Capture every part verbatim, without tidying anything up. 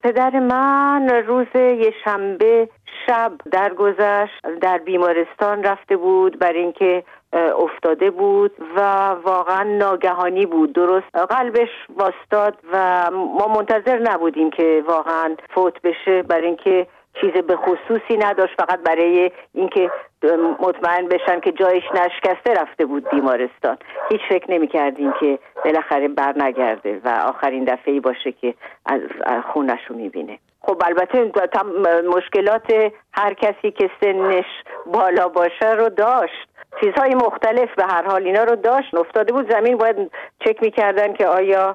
پدر من روز یه شنبه شب درگذشت، در بیمارستان رفته بود برای اینکه افتاده بود و واقعا ناگهانی بود. درست قلبش واسطاد و ما منتظر نبودیم که واقعا فوت بشه، برای اینکه چیز به خصوصی نداشت، فقط برای اینکه مطمئن بشن که جایش نشکسته رفته بود بیمارستان. هیچ فکر نمی کردیم که بالاخره بر نگرده و آخرین دفعه‌ای باشه که از خونش رو می بینه. خب البته مشکلات هر کسی که سنش بالا باشه رو داشت، چیزهای مختلف به هر حال اینا رو داشت. افتاده بود زمین، باید چک می کردن که آیا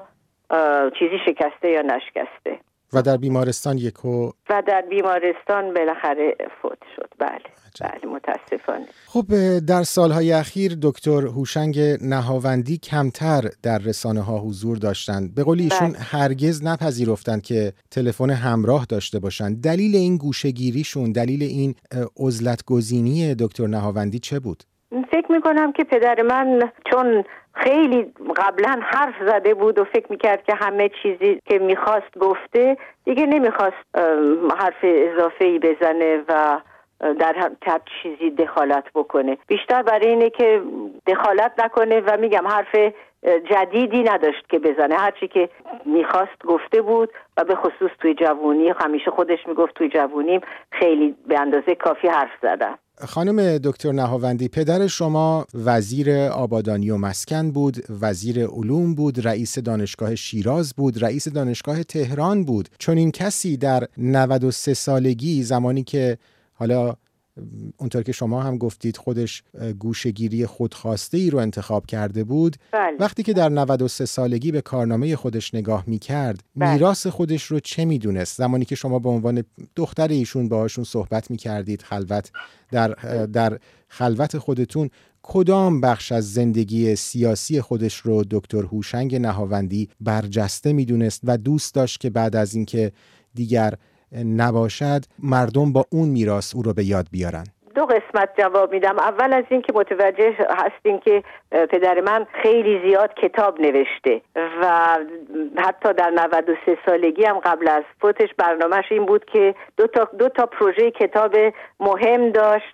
چیزی شکسته یا نشکسته. و در بیمارستان یکو و در بیمارستان بالاخره فوت شد. بله عجب. بله متاسفانه. خب در سالهای اخیر دکتر هوشنگ نهاوندی کمتر در رسانه ها حضور داشتند. به قول ایشون بله. هرگز نپذیرفتند که تلفن همراه داشته باشند. دلیل این گوشه‌گیریشون، دلیل این عزلت گزینی دکتر نهاوندی چه بود؟ فکر میکنم که پدر من چون خیلی قبلا حرف زده بود و فکر میکرد که همه چیزی که میخواست گفته، دیگه نمیخواست حرف اضافه‌ای بزنه و در هر چیزی دخالت بکنه. بیشتر برای اینه که دخالت نکنه و میگم حرف جدیدی نداشت که بزنه. هرچی که میخواست گفته بود و به خصوص توی جوونی، همیشه خودش میگفت توی جوونیم خیلی به اندازه کافی حرف زدم. خانم دکتر نهاوندی، پدر شما وزیر آبادانی و مسکن بود، وزیر علوم بود، رئیس دانشگاه شیراز بود، رئیس دانشگاه تهران بود. چون این کسی در نود و سه سالگی، زمانی که حالا اونطور که شما هم گفتید خودش گوشه‌گیری خودخواسته ای رو انتخاب کرده بود، بله. وقتی که در نود و سه سالگی به کارنامه خودش نگاه می‌کرد، بله. میراث خودش رو چه می‌دونست؟ زمانی که شما به عنوان دختر ایشون باهاشون صحبت می‌کردید، خلوت در در خلوت خودتون، کدام بخش از زندگی سیاسی خودش رو دکتر هوشنگ نهاوندی برجسته می‌دونست و دوست داشت که بعد از اینکه دیگر نباشد مردم با اون میراث او رو به یاد بیارن؟ دو قسمت جواب میدم. اول از این که متوجه هستین که پدر من خیلی زیاد کتاب نوشته و حتی در نود و سه سالگی هم قبل از فوتش برنامهش این بود که دو تا دو تا پروژه کتاب مهم داشت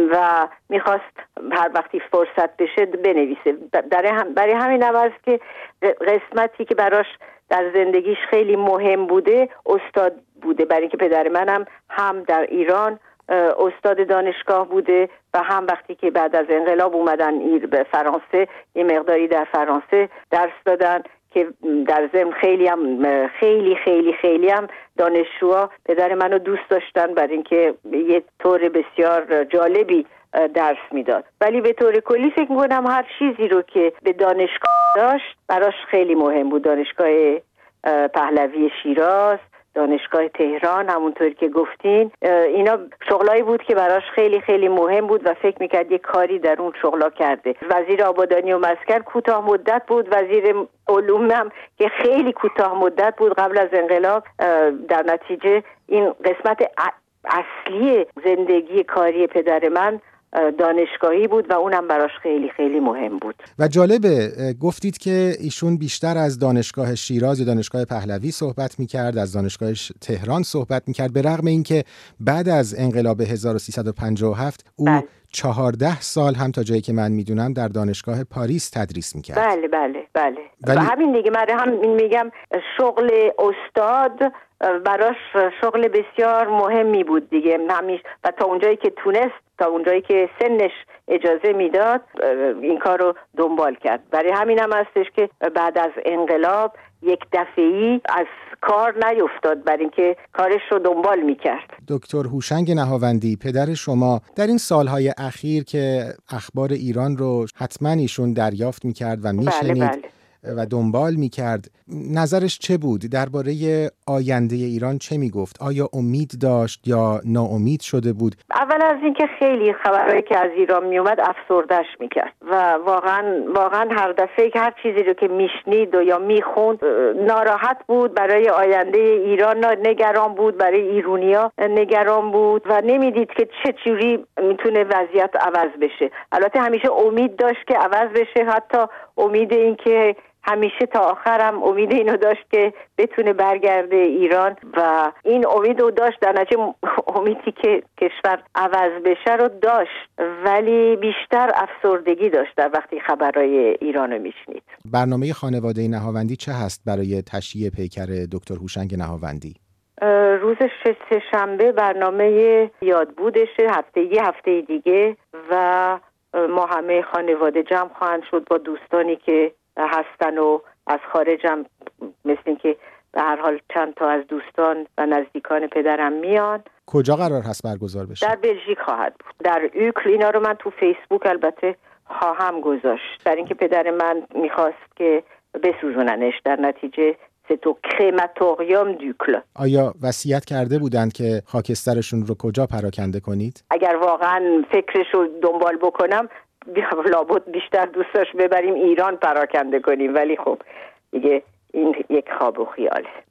و میخواست هر وقتی فرصت بشه بنویسه. برای همین هم است که قسمتی که براش در زندگیش خیلی مهم بوده استاد بوده، برای اینکه پدر منم هم در ایران استاد دانشگاه بوده و هم وقتی که بعد از انقلاب اومدن به فرانسه یه مقداری در فرانسه درس دادن که در ضمن خیلی هم خیلی خیلی خیلی هم دانشجوها پدر منو دوست داشتن برای اینکه یه طور بسیار جالبی درس میداد. ولی به طور کلی فکر میکنم هر چیزی رو که به دانشگاه داشت براش خیلی مهم بود. دانشگاه پهلوی شیراز، دانشگاه تهران، همونطور که گفتین، اینا شغلایی بود که براش خیلی خیلی مهم بود و فکر میکرد یک کاری در اون شغلا کرده. وزیر آبادانی و مسکن کوتاه مدت بود، وزیر علوم هم که خیلی کوتاه مدت بود قبل از انقلاب. در نتیجه این قسمت اصلی زندگی کاری پدر من دانشگاهی بود و اونم براش خیلی خیلی مهم بود. و جالبه گفتید که ایشون بیشتر از دانشگاه شیراز یا دانشگاه پهلوی صحبت میکرد، از دانشگاه تهران صحبت میکرد، به رغم اینکه بعد از انقلاب هزار و سیصد و پنجاه و هفت او بله. چهارده سال هم تا جایی که من میدونم در دانشگاه پاریس تدریس میکرد. بله بله بله. ولی... و همین دیگه من هم میگم شغل استاد براش شغل بسیار مهمی بود دیگه همیشه و تا اونجایی که تونست، تا اونجایی که سنش اجازه میداد این کار رو دنبال کرد. برای همین هم هستش که بعد از انقلاب یک دفعه‌ای از کار نیفتاد، برای اینکه کارش رو دنبال میکرد. دکتر هوشنگ نهاوندی، پدر شما در این سالهای اخیر که اخبار ایران رو حتما ایشون دریافت میکرد و میشنید بله بله. و دنبال میکرد، نظرش چه بود؟ درباره آینده ایران چه میگفت؟ آیا امید داشت یا ناامید شده بود؟ اول از اینکه خیلی خبرهایی که از ایران میومد افسرده‌اش میکرد و واقعا واقعا هر دفعه که هر چیزی رو که میشنید و یا میخوند ناراحت بود برای آینده ایران، نگران بود برای ایرونیا، نگران بود و نمیدید که چه جوری میتونه وضعیت عوض بشه. البته همیشه امید داشت که عوض بشه، حتی امید این که همیشه تا آخرم امید اینو داشت که بتونه برگرده ایران و این امید رو داشت. در نتیجه امیدی که کشور عوض بشه رو داشت، ولی بیشتر افسردگی داشت در وقتی خبرهای ایران رو میشنید. برنامه خانواده نهاوندی چه هست برای تشییع پیکر دکتر هوشنگ نهاوندی؟ روز سه شنبه برنامه یادبودشه، هفته یه هفته دیگه، و ما همه خانواده جمع خواهند شد با دوستانی که هستن و از خارجم، مثل این که به هر حال چند تا از دوستان و نزدیکان پدرم میان. کجا قرار هست برگزار بشه؟ در بلژیک خواهد بود، در اوکل. اینا رو من تو فیسبوک البته خواهم گذاشت، در اینکه پدر من میخواست که بسوزوننش، در نتیجه تو کرماتوریوم دوکل. آیا وصیت کرده بودند که خاکسترشون رو کجا پراکنده کنید؟ اگر واقعا فکرش رو دنبال بکنم لابد بیشتر دوست داشت ببریم ایران پراکنده کنیم، ولی خب دیگه این یک خواب و خیاله.